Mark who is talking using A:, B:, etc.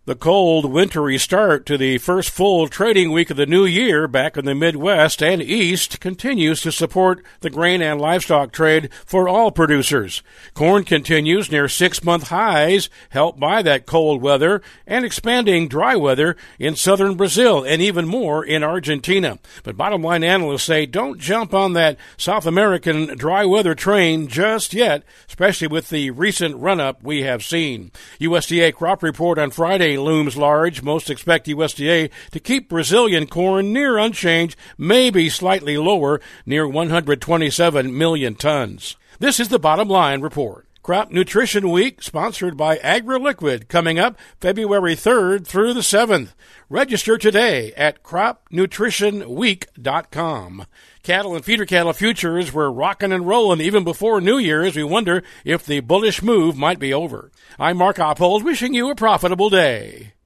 A: The cold, wintry start to the first full trading week of the new year back in the Midwest and East continues to support the grain and livestock trade for all producers. Corn continues near 6-month highs, helped by that cold weather and expanding dry weather in southern Brazil and even more in Argentina. But bottom line analysts say don't jump on that South American dry weather train just yet, especially with the recent run-up we have seen. USDA crop report on Friday looms large. Most expect USDA to keep Brazilian corn near unchanged, maybe slightly lower, near 127 million tons. This is the Bottom Line Report. Crop Nutrition Week, sponsored by AgriLiquid, coming up February 3rd through the 7th. Register today at cropnutritionweek.com. Cattle and feeder cattle futures were rocking and rolling even before New Year as we wonder if the bullish move might be over. I'm Mark Oppold, wishing you a profitable day.